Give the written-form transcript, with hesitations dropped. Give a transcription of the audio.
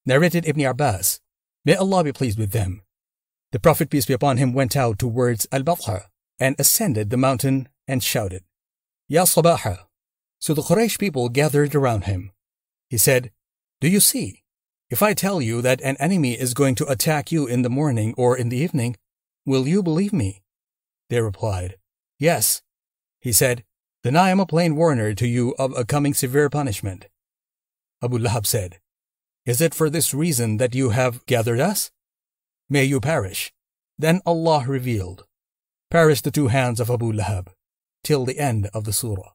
Narrated Ibn Abbas, may Allah be pleased with them. The Prophet, peace be upon him, went out towards Al-Batha and ascended the mountain and shouted, Ya Sabaha. So the Quraysh people gathered around him. He said, Do you see? If I tell you that an enemy is going to attack you in the morning or in the evening, will you believe me? They replied, Yes. He said, Then I am a plain warner to you of a coming severe punishment. Abu Lahab said, Is it for this reason that you have gathered us? May you perish. Then Allah revealed, Perish the two hands of Abu Lahab, till the end of the surah.